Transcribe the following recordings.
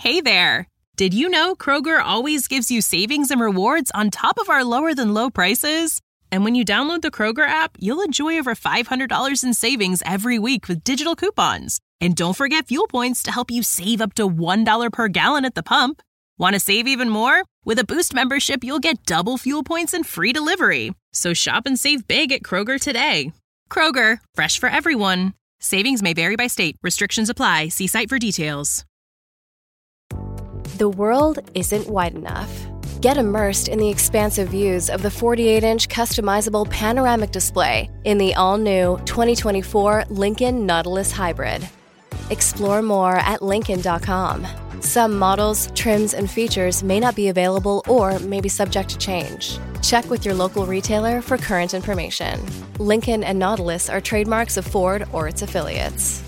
Hey there! Did you know Kroger always gives you savings and rewards on top of our lower-than-low prices? And when you download the Kroger app, you'll enjoy over $500 in savings every week with digital coupons. And don't forget fuel points to help you save up to $1 per gallon at the pump. Want to save even more? With a Boost membership, you'll get double fuel points and free delivery. So shop and save big at Kroger today. Kroger, fresh for everyone. Savings may vary by state. Restrictions apply. See site for details. The world isn't wide enough. Get immersed in the expansive views of the 48-inch customizable panoramic display in the all-new 2024 Lincoln Nautilus Hybrid. Explore more at Lincoln.com. Some models, trims, and features may not be available or may be subject to change. Check with your local retailer for current information. Lincoln and Nautilus are trademarks of Ford or its affiliates.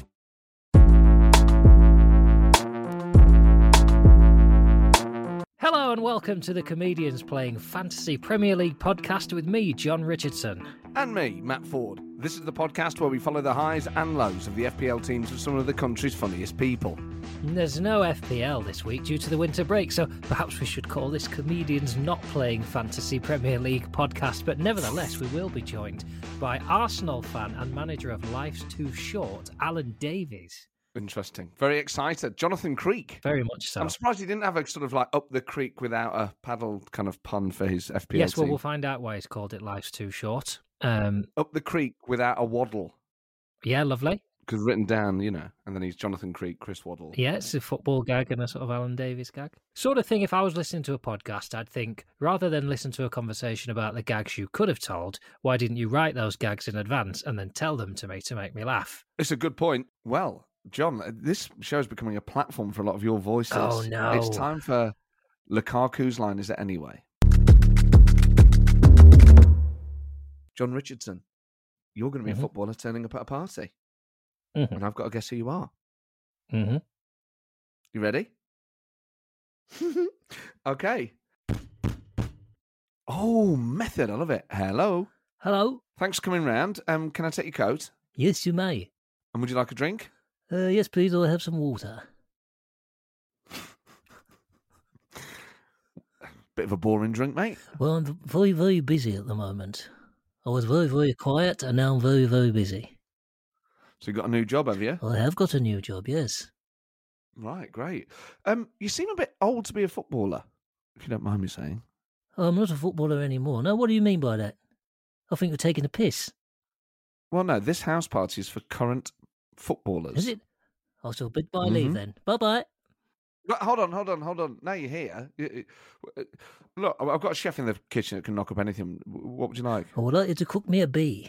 Hello and welcome to the Comedians Playing Fantasy Premier League podcast with me, John Richardson. And me, Matt Ford. This is the podcast where we follow the highs and lows of the FPL teams of some of the country's funniest people. There's no FPL this week due to the winter break, so perhaps we should call this Comedians Not Playing Fantasy Premier League podcast, but nevertheless we will be joined by Arsenal fan and manager of Life's Too Short, Alan Davies. Interesting. Very excited. Jonathan Creek. Very much so. I'm surprised he didn't have a sort of like up the creek without a paddle kind of pun for his FPL Yes, well, team. we'll find out why he's called it Life's Too Short. Up the creek without a waddle. Yeah, lovely. Because written down, you know, and then he's Jonathan Creek, Chris Waddle. Yeah, it's a football gag and a sort of Alan Davies gag. Sort of thing, if I was listening to a podcast, I'd think, rather than listen to a conversation about the gags you could have told, why didn't you write those gags in advance and then tell them to me to make me laugh? It's a good point. Well, John, this show is becoming a platform for a lot of your voices. Oh, no. It's time for Lukaku's line, is it anyway? John Richardson, you're going to be a footballer turning up at a party. Mm-hmm. And I've got to guess who you are. Mm-hmm. You ready? Okay. Oh, method. I love it. Hello. Hello. Thanks for coming round. Can I take your coat? Yes, you may. And would you like a drink? Yes, please. I'll have some water. Bit of a boring drink, mate. Well, I'm very, very busy at the moment. I was very, very quiet, and now I'm very, very busy. So you got a new job, have you? Well, I have got a new job, yes. Right, great. You seem a bit old to be a footballer, if you don't mind me saying. Oh, I'm not a footballer anymore. No, what do you mean by that? I think you're taking a piss. Well, no, this house party is for current footballers. Is it? Oh, so bye leave then. Bye-bye. But hold on. Now you're here. Look, I've got a chef in the kitchen that can knock up anything. What would you like? I would like you to cook me a bee.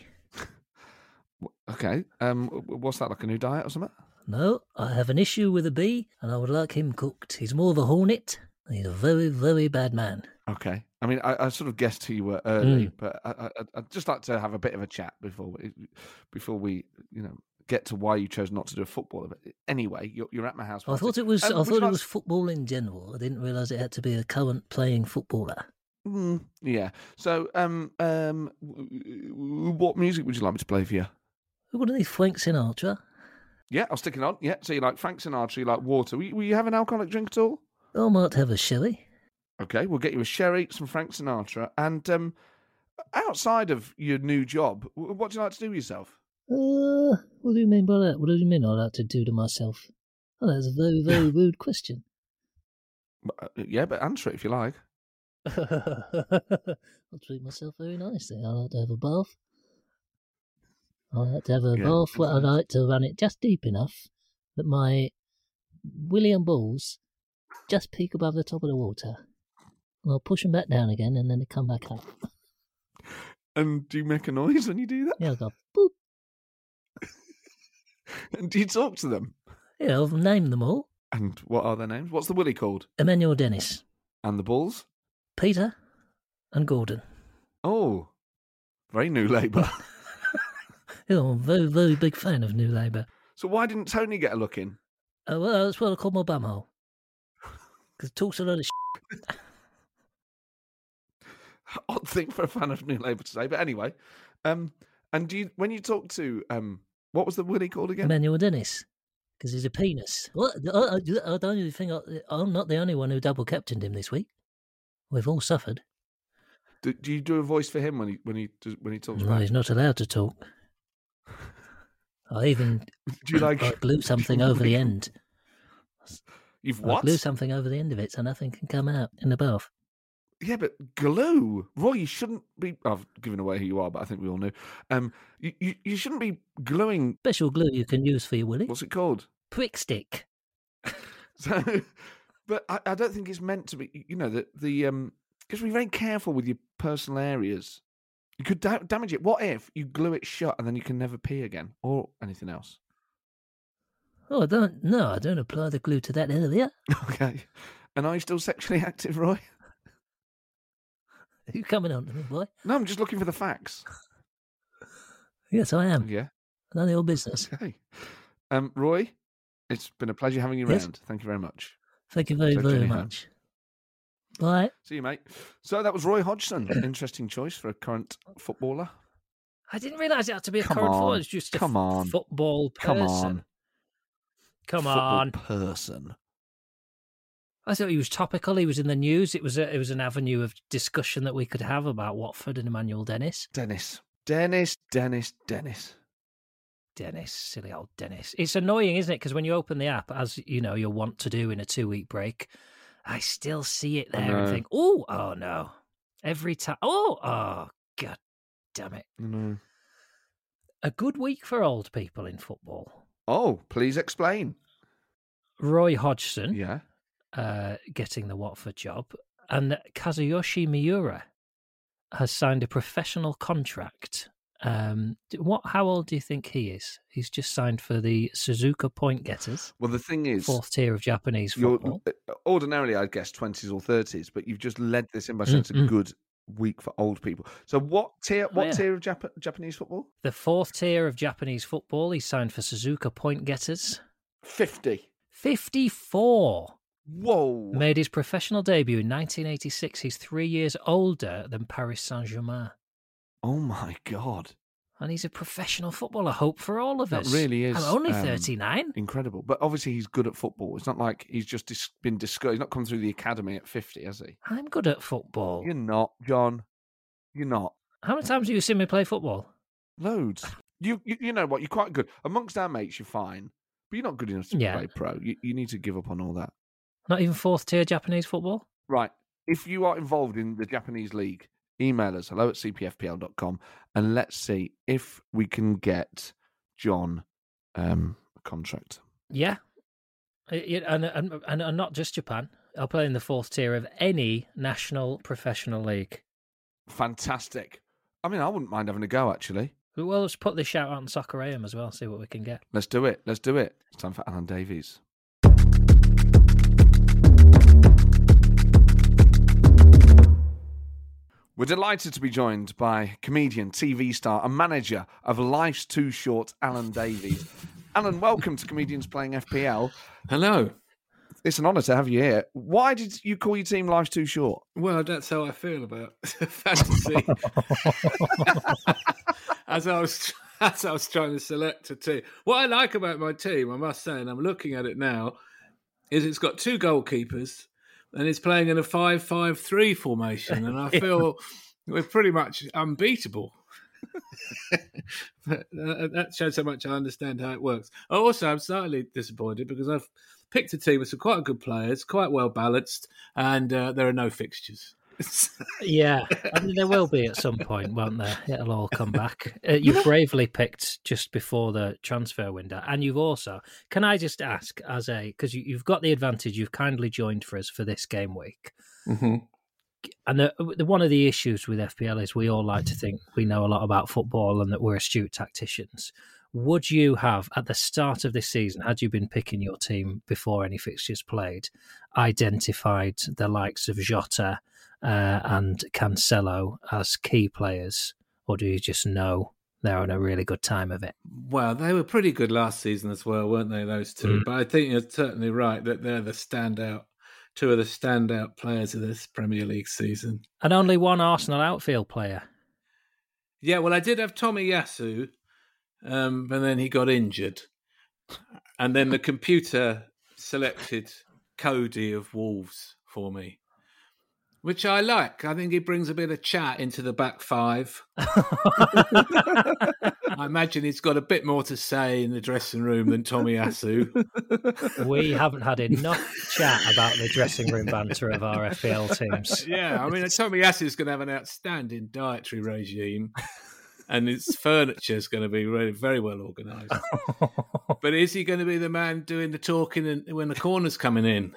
Okay. What's that, like a new diet or something? No, I have an issue with a bee, and I would like him cooked. He's more of a hornet. He's a very, very bad man. Okay. I mean, I sort of guessed who you were early, but I'd just like to have a bit of a chat before we get to why you chose not to do a footballer. But anyway, you're at my house. I thought it was. I thought it was football in general. I didn't realise it had to be a current playing footballer. Yeah. So, what music would you like me to play for you? What are these Frank Sinatra? Yeah, I'll stick it on. Yeah. So you like Frank Sinatra? You like water? Will you have an alcoholic drink at all? I might have a sherry. Okay, we'll get you a sherry, some Frank Sinatra, and outside of your new job, what do you like to do with yourself? What do you mean by that? What do you mean I like to do to myself? Oh, that's a very, very rude question. Yeah, but answer it if you like. I'll treat myself very nicely. I like to have a bath. I like to have a bath where I like to run it just deep enough that my willy and balls just peek above the top of the water. And I'll push them back down again and then they come back up. And do you make a noise when you do that? Yeah, I'll go boop. And do you talk to them? Yeah, I've named them all. And what are their names? What's the willy called? Emmanuel Dennis. And the balls? Peter and Gordon. Oh, very New Labour. Yeah, I'm a very, very big fan of New Labour. So why didn't Tony get a look in? Well, that's what I call my bumhole. Because it talks a lot of shit. Odd thing for a fan of New Labour to say, but anyway. And when you talk to, what was the willy called again? Emmanuel Dennis. Because he's a penis. What? I don't think I'm not the only one who double captained him this week. We've all suffered. Do you do a voice for him when he talks? No, he's not allowed to talk. I even I glue something over the end. You've what? I glue something over the end of it so nothing can come out in the bath. Yeah, but glue, Roy, you shouldn't be. I've given away who you are, but I think we all knew. You shouldn't be gluing. Special glue you can use for your willy. What's it called? Prick stick. So, but I don't think it's meant to be. You know the because be very careful with your personal areas. You could damage it. What if you glue it shut and then you can never pee again or anything else? Oh, I don't apply the glue to that area. Okay. And are you still sexually active, Roy? Are you coming on to me, boy? No, I'm just looking for the facts. Yes, I am. Yeah. None of your business. Okay. Roy, it's been a pleasure having you round. Thank you very much. Thank you very, very much. Bye. See you, mate. So that was Roy Hodgson. Interesting choice for a current footballer. I didn't realise it had to be a current footballer. It's just a football person. Come on. Person. I thought he was topical. He was in the news. It was an avenue of discussion that we could have about Watford and Emmanuel Dennis. Dennis, silly old Dennis. It's annoying, isn't it? Because when you open the app, as you know, you'll want to do in a 2-week break, I still see it there and think, oh no. Every time, oh, God damn it. No. A good week for old people in football. Oh, please explain. Roy Hodgson. Yeah. Getting the Watford job. And Kazuyoshi Miura has signed a professional contract. How old do you think he is? He's just signed for the Suzuka Point Getters. Well, the thing is, 4th tier of Japanese football. Ordinarily, I'd guess 20s or 30s, but you've just led this in by saying it's a good week for old people. So what tier? Tier of Japanese football? The 4th tier of Japanese football. He signed for Suzuka Point Getters. 50. 54. Whoa. Made his professional debut in 1986. He's 3 years older than Paris Saint-Germain. Oh, my God. And he's a professional footballer. Hope for all of us. That really is. I'm only 39. Incredible. But obviously he's good at football. It's not like he's just been discouraged. He's not come through the academy at 50, has he? I'm good at football. You're not, John. You're not. How many times have you seen me play football? Loads. You know what? You're quite good. Amongst our mates, you're fine. But you're not good enough to play pro. You need to give up on all that. Not even 4th tier Japanese football? Right. If you are involved in the Japanese league, email us hello@cpfpl.com and let's see if we can get John a contract. Yeah. And not just Japan. I'll play in the 4th tier of any national professional league. Fantastic. I mean, I wouldn't mind having a go, actually. Well, let's put this shout out on Soccer AM as well, see what we can get. Let's do it. It's time for Alan Davies. We're delighted to be joined by comedian, TV star and manager of Life's Too Short, Alan Davies. Alan, welcome to Comedians Playing FPL. Hello. It's an honour to have you here. Why did you call your team Life's Too Short? Well, that's how I feel about fantasy. as I was trying to select a team. What I like about my team, I must say, and I'm looking at it now, is it's got 2 goalkeepers and it's playing in a 5-5-3 formation, and I feel we're pretty much unbeatable. That shows how much I understand how it works. Also, I'm slightly disappointed because I've picked a team with some quite good players, quite well balanced, and there are no fixtures. Yeah, I mean, there will be at some point, won't there? It'll all come back. You bravely picked just before the transfer window, and you've also, can I just ask, because you've got the advantage, you've kindly joined for us for this game week. Mm-hmm. And one of the issues with FPL is we all like to think we know a lot about football and that we're astute tacticians. Would you have, at the start of this season, had you been picking your team before any fixtures played, identified the likes of Jota and Cancelo as key players, or do you just know they're on a really good time of it? Well, they were pretty good last season as well, weren't they, those two? But I think you're certainly right that they're two of the standout players of this Premier League season. And only one Arsenal outfield player. Yeah, well, I did have Tomiyasu, but then he got injured. And then the computer selected Cody of Wolves for me, which I like. I think he brings a bit of chat into the back five. I imagine he's got a bit more to say in the dressing room than Tomiyasu. We haven't had enough chat about the dressing room banter of our FPL teams. Yeah, I mean, Tomiyasu's going to have an outstanding dietary regime, and his furniture is going to be really very well organised. But is he going to be the man doing the talking when the corner's coming in?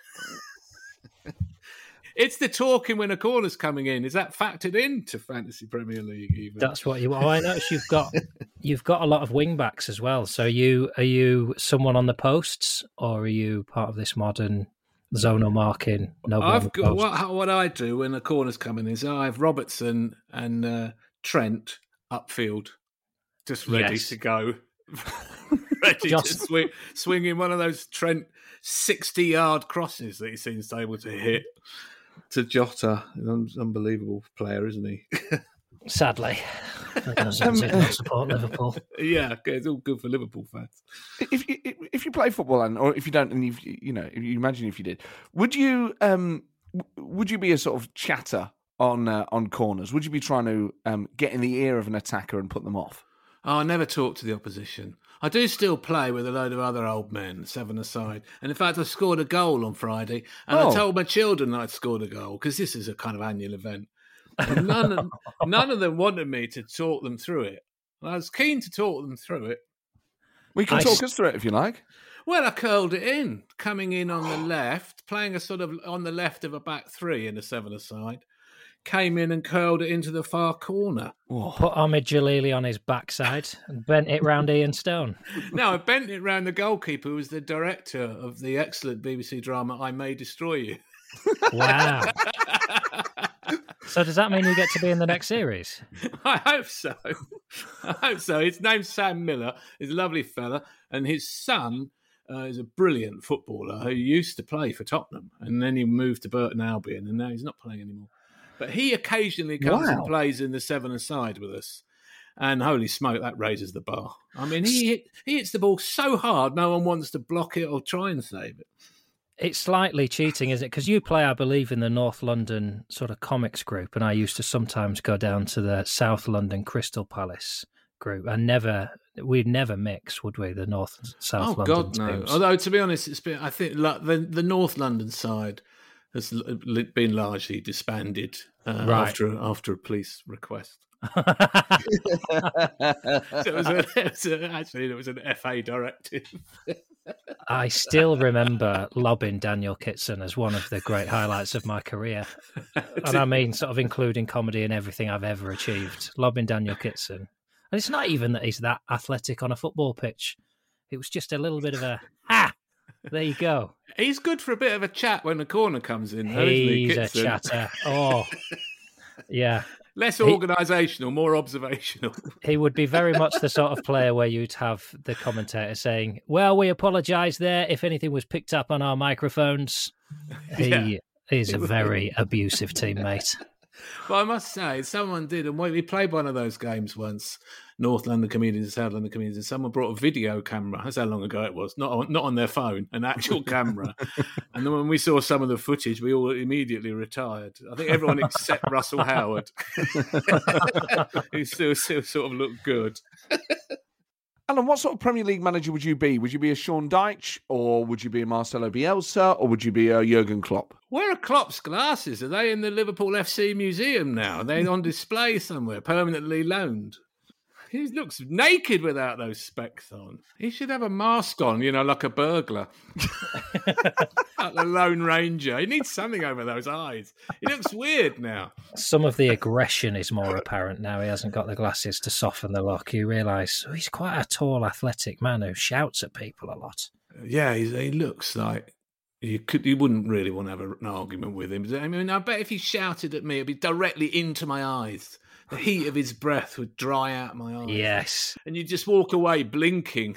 It's the talking when a corner's coming in. Is that factored into Fantasy Premier League? Even that's what you. Oh, I notice you've got a lot of wing backs as well. So are you someone on the posts, or are you part of this modern zonal marking? I've got what I do when a corner's coming is I have Robertson and Trent upfield, just ready to go, ready to swing in one of those Trent 60-yard crosses that he seems able to hit. To Jota, an unbelievable player, isn't he? Sadly, doesn't support Liverpool. Yeah, it's all good for Liverpool fans. If you play football, or if you don't, and you imagine if you did, would you be a sort of chatter on corners? Would you be trying to get in the ear of an attacker and put them off? Oh, I never talk to the opposition. I do still play with a load of other old men, 7-a-side. And in fact, I scored a goal on Friday. And I told my children that I'd scored a goal because this is a kind of annual event. And none of them wanted me to talk them through it. I was keen to talk them through it. We can talk us through it if you like. Well, I curled it in, coming in on the left, playing a sort of on the left of a back three in a 7-a-side. Came in and curled it into the far corner. Put Ahmed Jalili on his backside and bent it round Ian Stone. No, I bent it round the goalkeeper who was the director of the excellent BBC drama I May Destroy You. Wow. So does that mean you get to be in the next series? I hope so. His name's Sam Miller. He's a lovely fella. And his son is a brilliant footballer who used to play for Tottenham. And then he moved to Burton Albion and now he's not playing anymore. But he occasionally comes and plays in the 7-a-side with us. And holy smoke, that raises the bar. I mean, he hits the ball so hard, no one wants to block it or try and save it. It's slightly cheating, isn't it? Because you play, I believe, in the North London sort of comics group, and I used to sometimes go down to the South London Crystal Palace group. And we'd never mix, would we? The North and South London God, no. teams. Although, to be honest, I think the North London side has been largely disbanded after a police request. So it was an FA directive. I still remember lobbing Daniel Kitson as one of the great highlights of my career. And I mean sort of including comedy in everything I've ever achieved. Lobbing Daniel Kitson. And it's not even that he's that athletic on a football pitch. It was just a little bit of a, there you go. He's good for a bit of a chat when the corner comes in. He's a chatter. Oh, yeah. Less organisational, more observational. He would be very much the sort of player where you'd have the commentator saying, well, we apologise there if anything was picked up on our microphones. He is a very abusive teammate. Well, I must say, someone did, and we played one of those games once, North London Comedians and South London Comedians, and someone brought a video camera. That's how long ago it was. Not on their phone, an actual camera. And then when we saw some of the footage, we all immediately retired. I think everyone except Russell Howard, who still sort of looked good. Alan, what sort of Premier League manager would you be? Would you be a Sean Dyche, or would you be a Marcelo Bielsa, or would you be a Jurgen Klopp? Where are Klopp's glasses? Are they in the Liverpool FC Museum now? Are they on display somewhere, permanently loaned? He looks naked without those specs on. He should have a mask on, like a burglar. Like the Lone Ranger. He needs something over those eyes. He looks weird now. Some of the aggression is more apparent now. He hasn't got the glasses to soften the look. You realise he's quite a tall, athletic man who shouts at people a lot. Yeah, he looks like you wouldn't really want to have an argument with him. I mean, I bet if he shouted at me, it'd be directly into my eyes. The heat of his breath would dry out my eyes. Yes. And you just walk away blinking.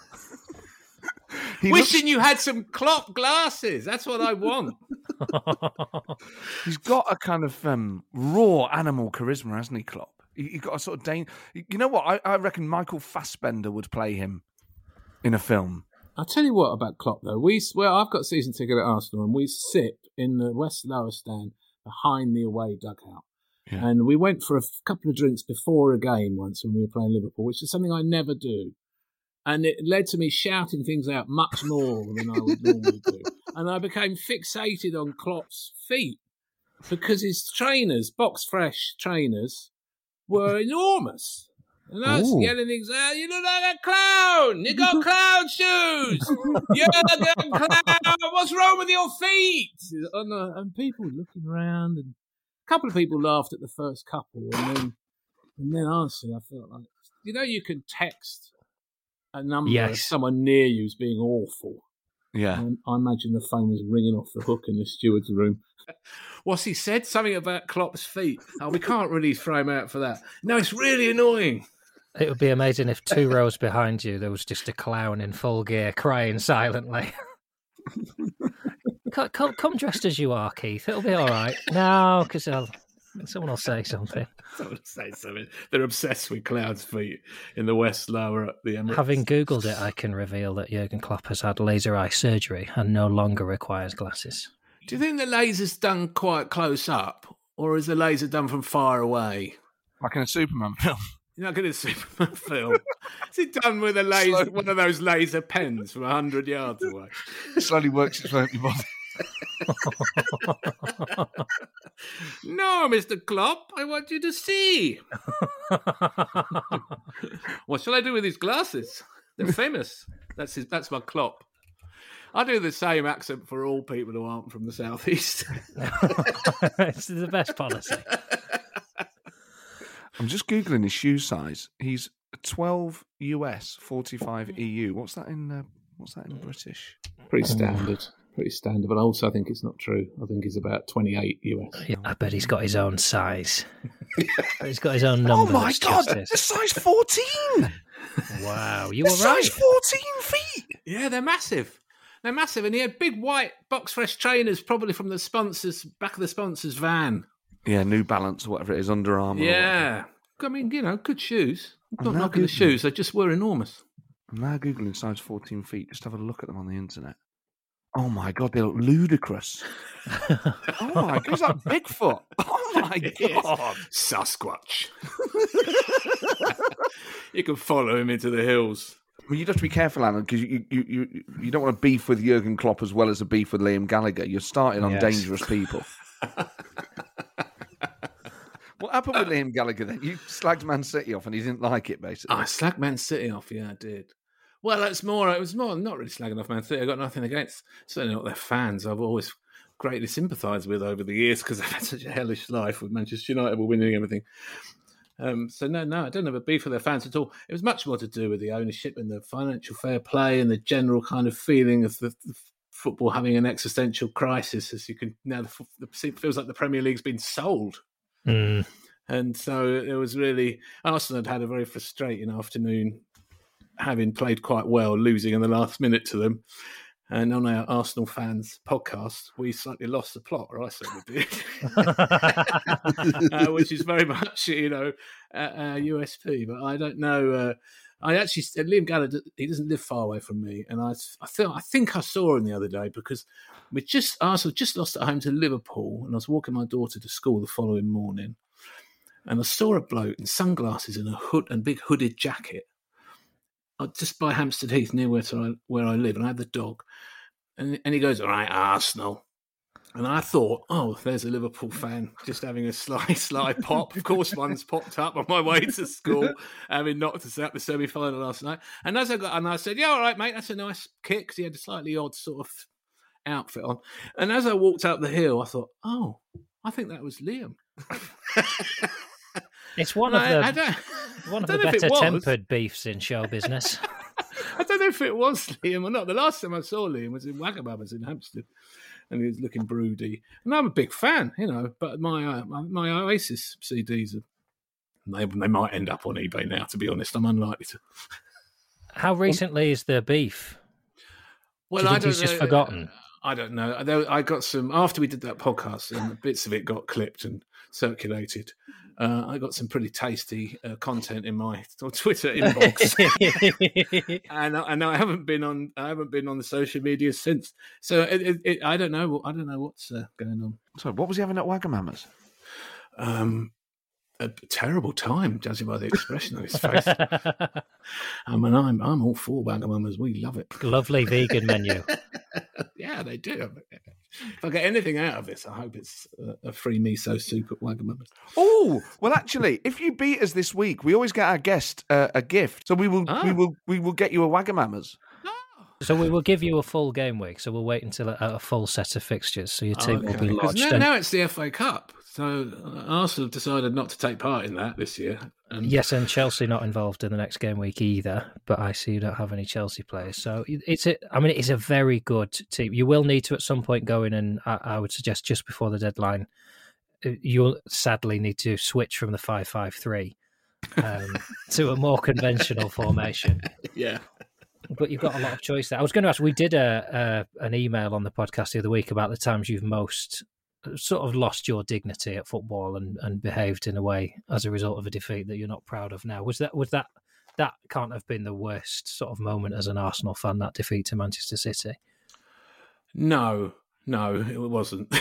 Wishing you had some Klopp glasses. That's what I want. He's got a kind of raw animal charisma, hasn't he, Klopp? He's got a sort of... You know what? I reckon Michael Fassbender would play him. in a film. I'll tell you what about Klopp, though. I've got season ticket at Arsenal, and we sit in the West Lower stand behind the away dugout. Yeah. And we went for a couple of drinks before a game once when we were playing Liverpool, which is something I never do. And it led to me shouting things out much more than I would normally do. And I became fixated on Klopp's feet because his trainers, box fresh trainers, were enormous. And I was yelling things out, you look like a clown! You got clown shoes! You're a clown! What's wrong with your feet? And people looking around, and a couple of people laughed at the first couple, and then honestly, I felt like, you can text a number if someone near you is being awful. Yeah. And I imagine the phone was ringing off the hook in the steward's room. What's he said? Something about Klopp's feet. Oh, we can't really throw him out for that. No, it's really annoying. It would be amazing if 2 rows behind you there was just a clown in full gear crying silently. Come dressed as you are, Keith. It'll be all right. No, because someone will say something. Someone will say something. They're obsessed with clowns' feet in the West Lower at the Emirates. Having Googled it, I can reveal that Jurgen Klopp has had laser eye surgery and no longer requires glasses. Do you think the laser's done quite close up, or is the laser done from far away? Like in a Superman film. You're not going to Superman film. Is it done with a laser, one of those laser pens from 100 yards away? It slowly works its way up your body. No, Mr. Klopp, I want you to see. What shall I do with these glasses? They're famous. That's my Klopp. I do the same accent for all people who aren't from the southeast. It's the best policy. I'm just Googling his shoe size. He's 12 US, 45 EU. What's that in British? Pretty standard. But also I think it's not true. I think he's about 28 US. Yeah, I bet he's got his own size. He's got his own number. Oh my God, the size 14! Wow, you were right. Size 14 feet! Yeah, they're massive. They're massive. And he had big white box fresh trainers, probably from the sponsors, back of the sponsor's van. Yeah, New Balance or whatever it is, Under Armour. Yeah. I mean, good shoes. Not knocking the shoes, they just were enormous. I'm now Googling size 14 feet. Just have a look at them on the internet. Oh my God, they look ludicrous. Oh my God, it's like Bigfoot. Oh my God. Sasquatch. You can follow him into the hills. Well, you'd have to be careful, Alan, because you don't want to beef with Jurgen Klopp as well as a beef with Liam Gallagher. You're starting on dangerous people. What happened with Liam Gallagher then? You slagged Man City off and he didn't like it, basically. I slagged Man City off, yeah, I did. Well, it was more, not really slagging off Man City. I got nothing against, certainly not their fans. I've always greatly sympathised with over the years because they've had such a hellish life with Manchester United, were winning everything. So no, I don't have a beef with their fans at all. It was much more to do with the ownership and the financial fair play and the general kind of feeling of the football having an existential crisis, as you can now. It feels like the Premier League's been sold. Mm. And so it was really, Arsenal had a very frustrating afternoon, having played quite well, losing in the last minute to them. And on our Arsenal fans podcast, we slightly lost the plot, or I certainly did, which is very much, our USP. But I don't know. I actually, Liam Gallagher, he doesn't live far away from me, and I think I saw him the other day because Arsenal just lost at home to Liverpool, and I was walking my daughter to school the following morning, and I saw a bloke in sunglasses and a hood and big hooded jacket, just by Hampstead Heath, near where I live, and I had the dog, and he goes, "All right, Arsenal." And I thought, oh, there's a Liverpool fan just having a sly pop. Of course, one's popped up on my way to school, having knocked us out the semi-final last night. And I said, yeah, all right, mate, that's a nice kick, because he had a slightly odd sort of outfit on. And as I walked up the hill, I thought, oh, I think that was Liam. It's one of the better tempered beefs in show business. I don't know if it was Liam or not. The last time I saw Liam was in Wagababas in Hampstead, and he was looking broody. And I'm a big fan, but my Oasis CDs, they might end up on eBay now, to be honest. I'm unlikely to. How recently is the beef? Well, Do you think he's just forgotten? I don't know. I got some after we did that podcast, and bits of it got clipped and circulated. I got some pretty tasty content in my Twitter inbox, and I haven't been on the social media since. So I don't know. I don't know what's going on. So what was he having at Wagamama's? A terrible time, judging by the expression on his face. I mean, I'm all for Wagamama's. We love it. Lovely vegan menu. Yeah, they do. If I get anything out of this, I hope it's a free miso soup at Wagamama's. Oh, well, actually, if you beat us this week, we always get our guest a gift. So we will get you a Wagamama's. So we will give you a full game week. So we'll wait until a full set of fixtures. So your team will be lodged. Now it's the FA Cup. So Arsenal have decided not to take part in that this year. Yes, and Chelsea not involved in the next game week either. But I see you don't have any Chelsea players. So it's a very good team. You will need to at some point go in, and I would suggest just before the deadline, you'll sadly need to switch from the 5-5-2 to a more conventional formation. Yeah. But you've got a lot of choice there. I was going to ask, we did an email on the podcast the other week about the times you've most sort of lost your dignity at football and behaved in a way as a result of a defeat that you're not proud of now. Was that can't have been the worst sort of moment as an Arsenal fan, that defeat to Manchester City? No, it wasn't.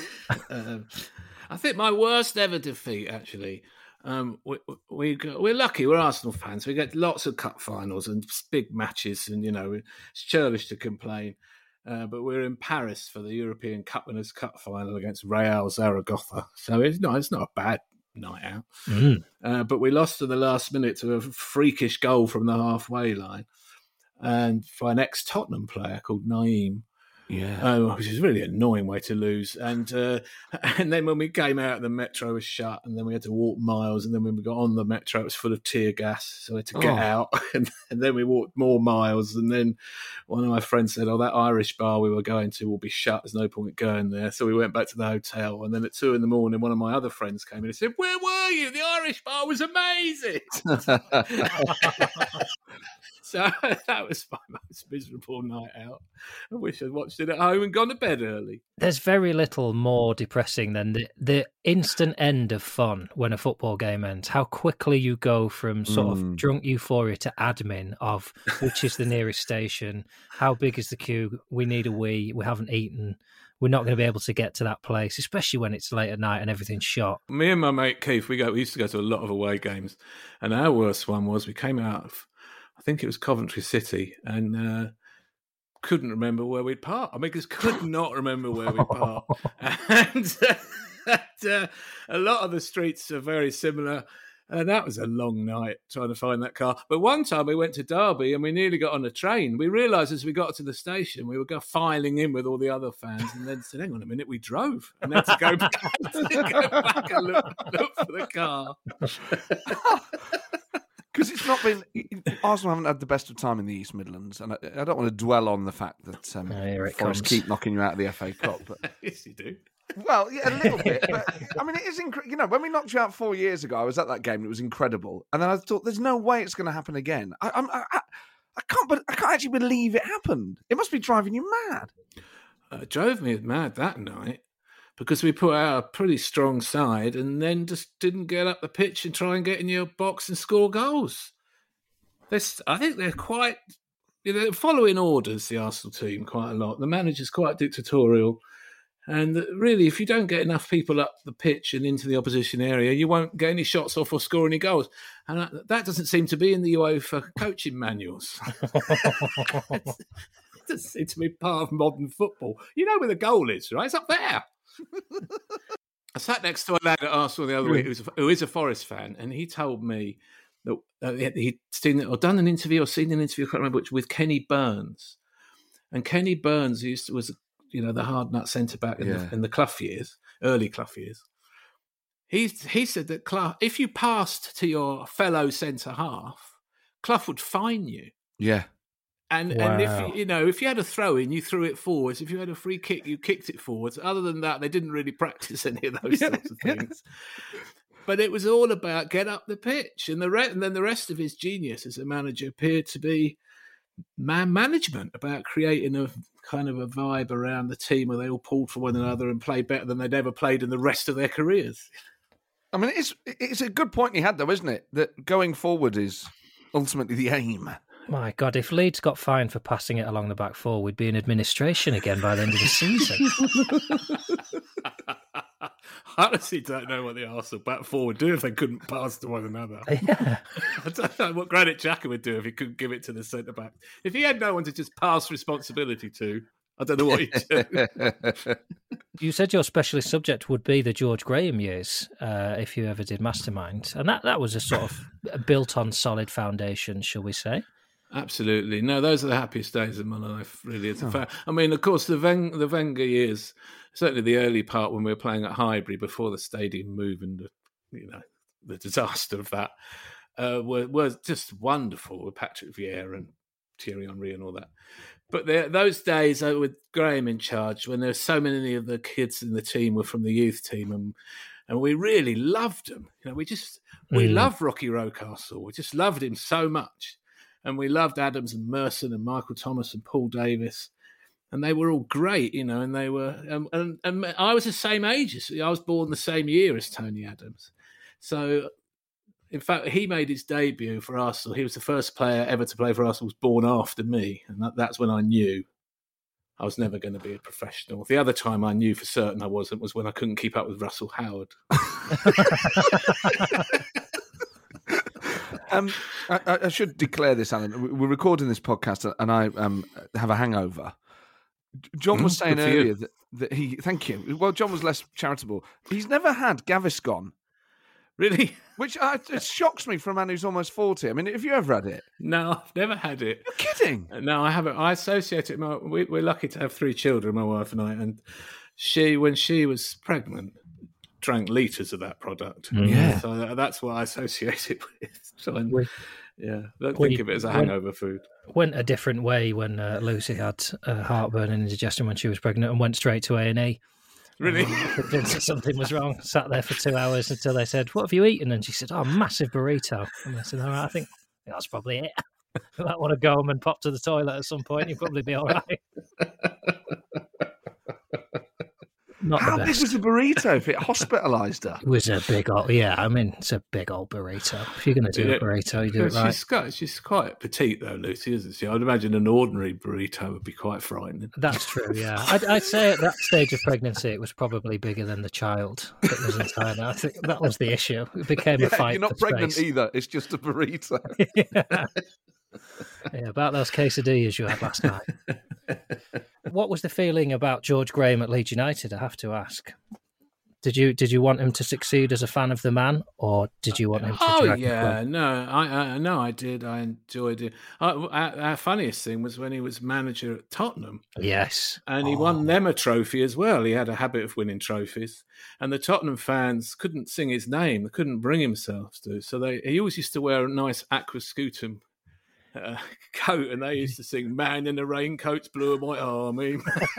I think my worst ever defeat, actually. We're lucky. We're Arsenal fans. We get lots of cup finals and big matches, and it's churlish to complain. But we're in Paris for the European Cup Winners' Cup final against Real Zaragoza. So it's not a bad night out. But we lost to the last minute to a freakish goal from the halfway line, and by an ex-Tottenham player called Naeem. Yeah, which is a really annoying way to lose. And then when we came out, the metro was shut, and then we had to walk miles. And then when we got on the metro, it was full of tear gas, so we had to get out. And then we walked more miles. And then one of my friends said, "Oh, that Irish bar we were going to will be shut. There's no point going there." So we went back to the hotel. And then at 2 a.m, one of my other friends came in and said, "Where were you? The Irish bar was amazing." So that was my most miserable night out. I wish I'd watched it at home and gone to bed early. There's very little more depressing than the instant end of fun when a football game ends. How quickly you go from sort of drunk euphoria to admin of which is the nearest station, how big is the queue, we need a wee, we haven't eaten, we're not going to be able to get to that place, especially when it's late at night and everything's shut. Me and my mate Keith, we used to go to a lot of away games, and our worst one was we came out of, I think it was Coventry City, and couldn't remember where we'd parked. I mean, just could not remember where we parked. And a lot of the streets are very similar. And that was a long night trying to find that car. But one time we went to Derby and we nearly got on a train. We realised as we got to the station, we were filing in with all the other fans, and then said, "Hang on a minute, we drove." And then to go back and look for the car. Because it's not been... Arsenal haven't had the best of time in the East Midlands, and I don't want to dwell on the fact that Forest keep knocking you out of the FA Cup. But... Yes, you do. Well, yeah, a little bit. But, I mean, it is incredible. When we knocked you out 4 years ago, I was at that game, and it was incredible. And then I thought, there's no way it's going to happen again. I can't actually believe it happened. It must be driving you mad. It drove me mad that night, because we put out a pretty strong side and then just didn't get up the pitch and try and get in your box and score goals. I think they're quite... They're following orders, the Arsenal team, quite a lot. The manager's quite dictatorial. And really, if you don't get enough people up the pitch and into the opposition area, you won't get any shots off or score any goals. And that doesn't seem to be in the UEFA coaching manuals. It doesn't seem to be part of modern football. You know where the goal is, right? It's up there. I sat next to a lad at Arsenal the other week who is a Forest fan, and he told me that he'd seen or done an interview or seen an interview, I can't remember which, with Kenny Burns. And Kenny Burns was the hard nut centre back in the Clough years, early Clough years. He said that Clough, if you passed to your fellow centre half, Clough would fine you. Yeah. And if you had a throw in, you threw it forwards. If you had a free kick, you kicked it forwards. Other than that, they didn't really practice any of those sorts of things. But it was all about get up the pitch, and then the rest of his genius as a manager appeared to be man management, about creating a kind of a vibe around the team where they all pulled for one another and played better than they'd ever played in the rest of their careers. I mean, it's a good point you had, though, isn't it? That going forward is ultimately the aim. My God, if Leeds got fined for passing it along the back four, we'd be in administration again by the end of the season. I honestly don't know what the Arsenal back four would do if they couldn't pass to one another. Yeah. I don't know what Granit Xhaka would do if he couldn't give it to the centre-back. If he had no one to just pass responsibility to, I don't know what he'd do. You said your specialist subject would be the George Graham years, if you ever did Mastermind. And that was a sort of built on solid foundation, shall we say? Absolutely. No, those are the happiest days of my life, really. I mean, of course, the Wenger years, certainly the early part when we were playing at Highbury before the stadium move and the disaster of that, were just wonderful with Patrick Vieira and Thierry Henry and all that. But those days with Graham in charge, when there were so many of the kids in the team were from the youth team, and we really loved them. We loved Rocky Rocastle. We just loved him so much. And we loved Adams and Merson and Michael Thomas and Paul Davis. And they were all great, and they were... And I was the same age. I was born the same year as Tony Adams. So, in fact, he made his debut for Arsenal. He was the first player ever to play for Arsenal, was born after me. And that's when I knew I was never going to be a professional. The other time I knew for certain I wasn't was when I couldn't keep up with Russell Howard. I should declare this, Alan. We're recording this podcast, and I have a hangover. John was saying earlier that he... Thank you. Well, John was less charitable. He's never had Gaviscon. Really? Which it shocks me for a man who's almost 40. I mean, have you ever had it? No, I've never had it. You're kidding? No, I haven't. I associate it... We're lucky to have 3 children, my wife and I, and she, when she was pregnant, drank litres of that product. Yeah. So that's what I associate it with. Don't think of it as a hangover food. Went a different way when Lucy had heartburn and indigestion when she was pregnant and went straight to A&E. Really? Convinced that something was wrong. Sat there for 2 hours until they said, "What have you eaten?" And she said, "Oh, massive burrito." And I said, "All right, I think that's probably it. I might want to go home and pop to the toilet at some point. You'll probably be all right." Not How the big best. was the burrito if it hospitalised her? It was a big old, it's a big old burrito. If you're going to do a burrito, you do it right. She's quite petite, though, Lucy, isn't she? I'd imagine an ordinary burrito would be quite frightening. That's true, yeah. I'd say at that stage of pregnancy, it was probably bigger than the child that was inside. I think that was the issue. It became a fight. You're not for pregnant space. either. It's just a burrito. Yeah, about those quesadillas you had last night. What was the feeling about George Graham at Leeds United? I have to ask. Did you want him to succeed as a fan of the man, or did you want him to? I did. I enjoyed it. Our funniest thing was when he was manager at Tottenham. Yes, and he won them a trophy as well. He had a habit of winning trophies, and the Tottenham fans couldn't sing his name. They couldn't bring themselves to. So he always used to wear a nice aqua scutum coat, and they used to sing "Man in the Raincoat's Blue and White Army."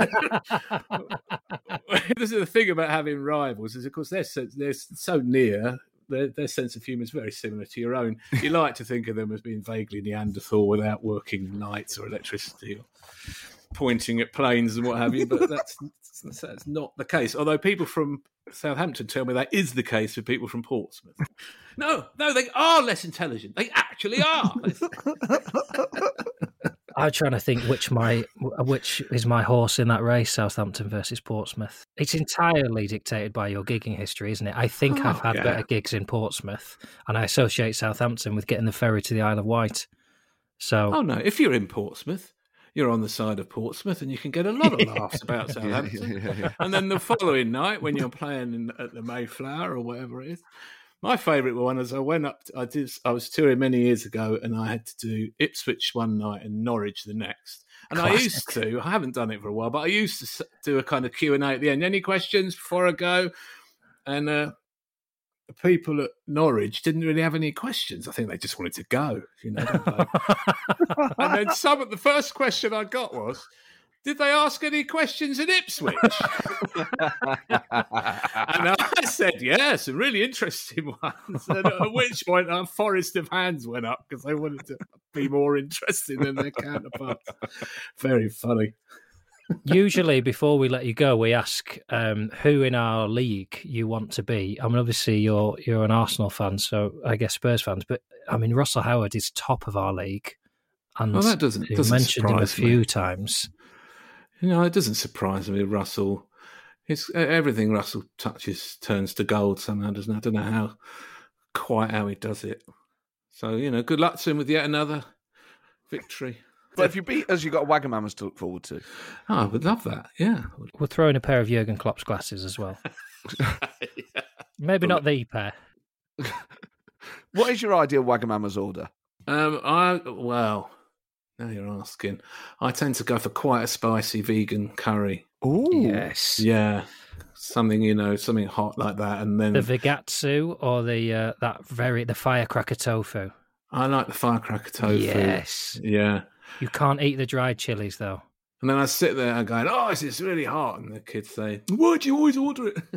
This is the thing about having rivals, is of course they're so near. Their sense of humour is very similar to your own. You like to think of them as being vaguely Neanderthal without working lights or electricity or pointing at planes and what have you, but that's not the case. Although people from Southampton tell me that is the case for people from Portsmouth. No, they are less intelligent. They actually are. I'm trying to think which is my horse in that race, Southampton versus Portsmouth. It's entirely dictated by your gigging history, isn't it? I think I've had better gigs in Portsmouth, and I associate Southampton with getting the ferry to the Isle of Wight. So, no, if you're in Portsmouth, you're on the side of Portsmouth, and you can get a lot of laughs about Southampton. Yeah. And then the following night, when you're playing at the Mayflower or whatever it is, my favourite one is I was touring many years ago, and I had to do Ipswich one night and Norwich the next. And Classic. I haven't done it for a while, but I used to do a kind of Q&A at the end. Any questions before I go? And the people at Norwich didn't really have any questions. I think they just wanted to go, And then the first question I got was, did they ask any questions in Ipswich? And I said, yes, some really interesting ones. And at which point our forest of hands went up because they wanted to be more interesting than their counterparts. Very funny. Usually, before we let you go, we ask who in our league you want to be. I mean, obviously, you're an Arsenal fan, so I guess Spurs fans. But I mean, Russell Howard is top of our league, and Well, that doesn't you mentioned him a surprise me. few times. It doesn't surprise me. Russell, everything Russell touches turns to gold somehow, doesn't it? I don't know quite how he does it. So good luck to him with yet another victory. But if you beat us, you've got Wagamamas to look forward to. Oh, I would love that. Yeah. We'll throw in a pair of Jurgen Klopp's glasses as well. Maybe not the pair. What is your ideal Wagamama's order? Well, now you're asking. I tend to go for quite a spicy vegan curry. Oh, Yes. Yeah. Something hot like that, and then The Vegatsu or the firecracker tofu. I like the firecracker tofu. Yes. Yeah. You can't eat the dried chilies though. And then I sit there and going, "Oh, it's really hot," and the kids say, "Why do you always order it?"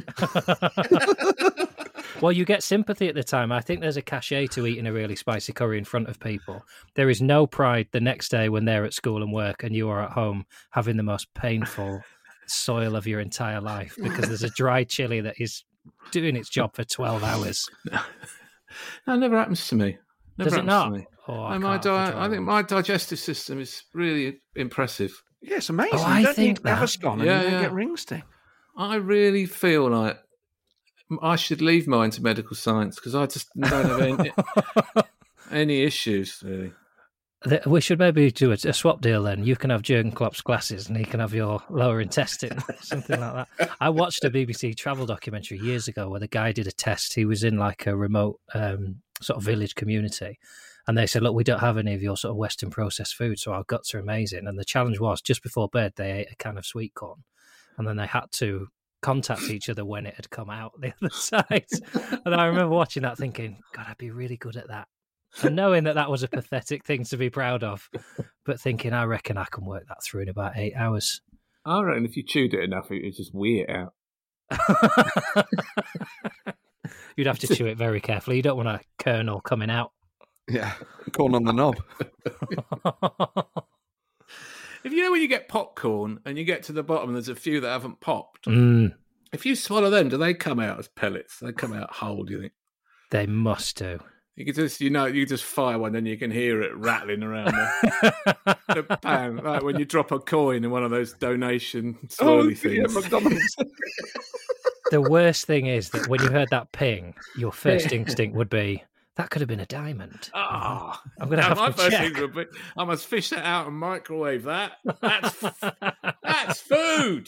Well, you get sympathy at the time. I think there's a cachet to eating a really spicy curry in front of people. There is no pride the next day when they're at school and work and you are at home having the most painful soil of your entire life because there's a dried chili that is doing its job for 12 hours. That never happens to me. Never Does it happens not? to me. Oh, I think my digestive system is really impressive. yeah, it's amazing. Oh, you I don't think need that. Gaviscon and Yeah, you don't yeah. get ring sting. I really feel like I should leave mine to medical science because I just don't have any issues, really. We should maybe do a swap deal then. You can have Jurgen Klopp's glasses and he can have your lower intestine, something like that. I watched a BBC travel documentary years ago where the guy did a test. He was in like a remote sort of village community. And they said, look, we don't have any of your sort of Western processed food, so our guts are amazing. And the challenge was just before bed, they ate a can of sweet corn. And then they had to contact each other when it had come out the other side. And I remember watching that thinking, God, I'd be really good at that. And knowing that was a pathetic thing to be proud of, but thinking, I reckon I can work that through in about 8 hours. I reckon if you chewed it enough, it would just wee it out. You'd have to chew it very carefully. You don't want a kernel coming out. Yeah, corn on the knob. If when you get popcorn and you get to the bottom and there's a few that haven't popped, if you swallow them, do they come out as pellets? They come out whole, do you think? They must do. You can just, you just fire one and you can hear it rattling around the pan, like when you drop a coin in one of those donation swirly things. Yeah, McDonald's. The worst thing is that when you heard that ping, your first instinct would be, that could have been a diamond. Oh, I'm going to have my to first check. thing would be, I must fish that out and microwave that. That's food.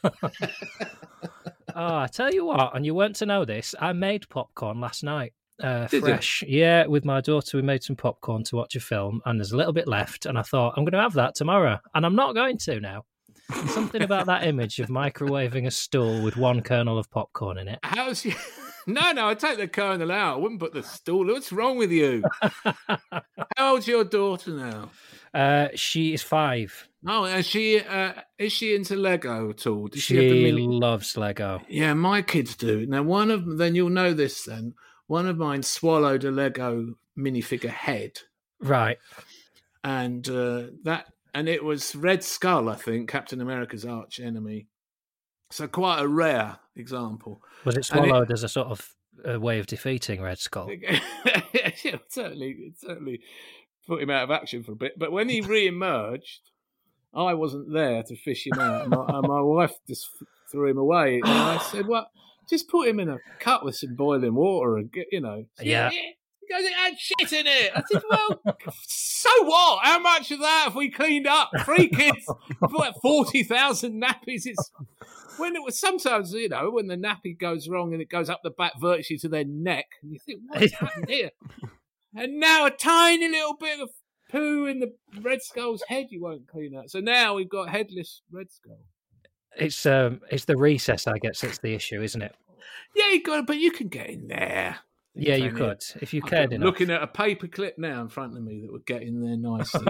Oh, I tell you what, and you weren't to know this, I made popcorn last night. Did Fresh. Yeah, with my daughter, we made some popcorn to watch a film, and there's a little bit left, and I thought, I'm going to have that tomorrow, and I'm not going to now. Something about that image of microwaving a stool with one kernel of popcorn in it. How's you? No, I take the kernel out. I wouldn't put the stool. What's wrong with you? How old's your daughter now? She is 5. Oh, is she into Lego at all? Does She have the mini? loves Lego. Yeah, my kids do. Now, one of them, then you'll know this then. One of mine swallowed a Lego minifigure head. Right. And it was Red Skull, I think, Captain America's arch enemy. So quite a rare example. Was it swallowed as a sort of a way of defeating Red Skull? Yeah, it certainly put him out of action for a bit. But when he re-emerged, I wasn't there to fish him out. And my wife just threw him away. And I said, "Well, just put him in a cup with some boiling water and get, Yeah. He goes, it had shit in it." I said, "Well, so what? How much of that have we cleaned up? 3 kids, like 40,000 nappies. It's when it was sometimes, when the nappy goes wrong and it goes up the back virtually to their neck, and you think, what's happened here? And now a tiny little bit of poo in the Red Skull's head you won't clean out. So now we've got headless Red Skull. It's the recess, I guess, that's the issue, isn't it? Yeah, but you can get in there. Yeah, you could, if you cared I'm enough. looking at a paper clip now in front of me that would get in there nicely.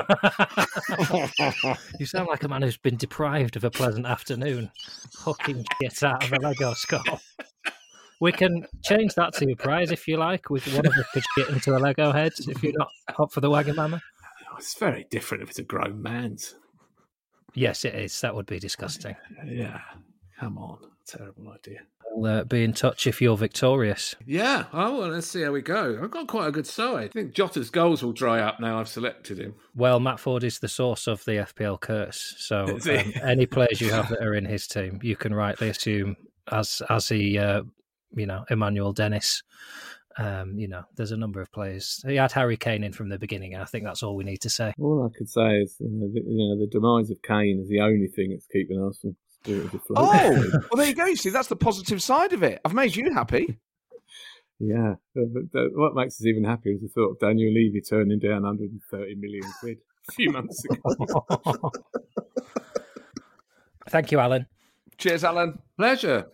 You sound like a man who's been deprived of a pleasant afternoon, hooking shit out of a Lego skull. We can change that to your prize if you like. One of us could get into a Lego head if you're not up for the Wagamama. It's very different if it's a grown man's. Yes, it is. That would be disgusting. Yeah, come on. Terrible idea. I'll be in touch if you're victorious. Yeah, oh, well, let's see how we go. I've got quite a good side. I think Jota's goals will dry up now I've selected him. Well, Matt Ford is the source of the FPL curse. So any players you have that are in his team, you can rightly assume, as he, Emmanuel Dennis, there's a number of players. He had Harry Kane in from the beginning, and I think that's all we need to say. All I could say is, the demise of Kane is the only thing that's keeping us from doing it. Oh, well, there you go. You see, that's the positive side of it. I've made you happy. Yeah. What makes us even happier is the thought of Daniel Levy turning down 130 million quid a few months ago. Thank you, Alan. Cheers, Alan. Pleasure.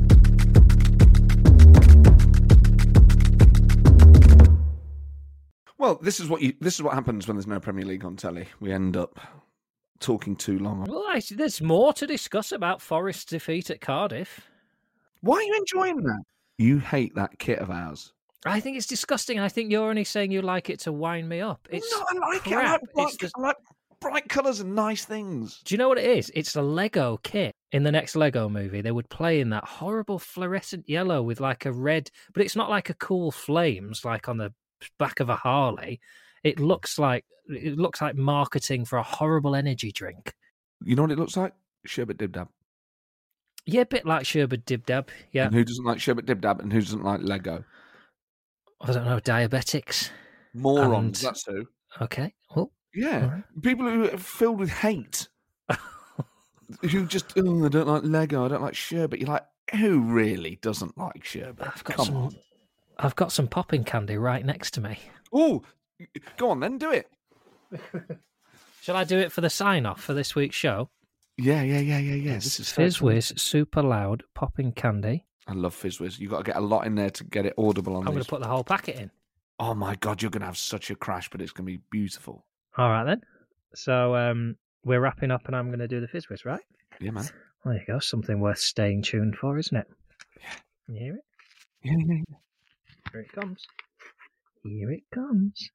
Well, this is what happens when there's no Premier League on telly. We end up talking too long. Well, there's more to discuss about Forest's defeat at Cardiff. Why are you enjoying that? You hate that kit of ours. I think it's disgusting. I think you're only saying you like it to wind me up. No, I like crap. it. I like bright colours and nice things. Do you know what it is? It's a Lego kit. In the next Lego movie, they would play in that horrible fluorescent yellow with like a red, but it's not like a cool flames like on the back of a Harley. It looks like marketing for a horrible energy drink. You know what it looks like? Sherbet Dib Dab. Yeah, a bit like Sherbet Dib Dab. Yeah. And who doesn't like Sherbet Dib Dab and who doesn't like Lego? I don't know, diabetics. Morons, that's who. Okay. Well, yeah. Right. People who are filled with hate. Who just, I don't like Lego, I don't like Sherbet. You're like, who really doesn't like Sherbet? I've got some popping candy right next to me. Oh, go on then, do it. Shall I do it for the sign-off for this week's show? Yeah. This is Fizz Whiz, super loud, popping candy. I love Fizz Whiz. You've got to get a lot in there to get it audible on I'm going to put the whole packet in. Oh my God, you're going to have such a crash, but it's going to be beautiful. All right then. So we're wrapping up and I'm going to do the Fizz Whiz, right? Yeah, man. There you go. Something worth staying tuned for, isn't it? Yeah. Can you hear it? Yeah. Here it comes. Here it comes.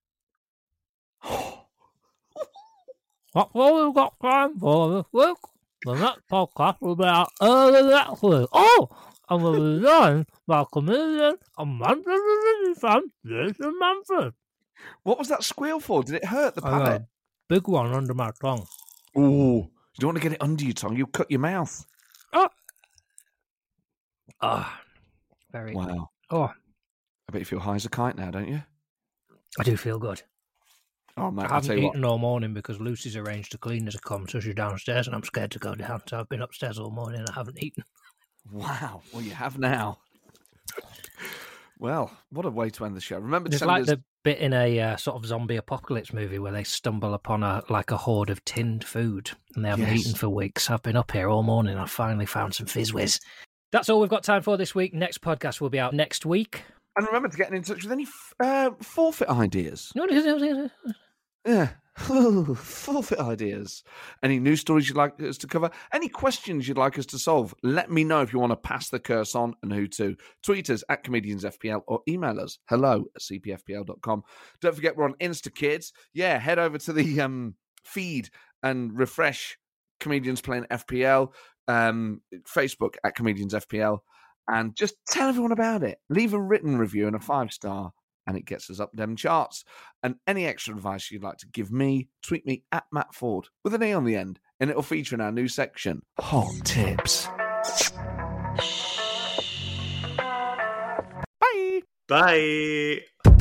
That's all we've got time for this week. The next podcast will be out early next week. Oh! And we'll be joined by comedian and Manchester fan Jason Manford. What was that squeal for? Did it hurt the palate? Big one under my tongue. Oh, you don't want to get it under your tongue. You'll cut your mouth. Very. Wow. Oh, I bet you feel high as a kite now, don't you? I do feel good. Oh, mate, I haven't eaten all morning because Lucy's arranged to clean her to come, so she's downstairs and I'm scared to go down. So I've been upstairs all morning and I haven't eaten. Wow. Well, you have now. Well, what a way to end the show. Remember, it's like the bit in a sort of zombie apocalypse movie where they stumble upon a hoard of tinned food and they haven't eaten for weeks. I've been up here all morning. I finally found some Fizz Whiz. That's all we've got time for this week. Next podcast will be out next week. And remember to get in touch with any forfeit ideas. Yeah. Forfeit ideas. Any news stories you'd like us to cover? Any questions you'd like us to solve? Let me know if you want to pass the curse on and who to. Tweet us at ComediansFPL or email us hello@cpfpl.com. Don't forget we're on InstaKids. Yeah, head over to the feed and refresh Comedians Playing FPL, Facebook at ComediansFPL, and just tell everyone about it. Leave a written review and a 5-star. And it gets us up them charts. And any extra advice you'd like to give me, tweet me at Matt Ford with an E on the end, and it'll feature in our new section, Hot Tips. Bye. Bye.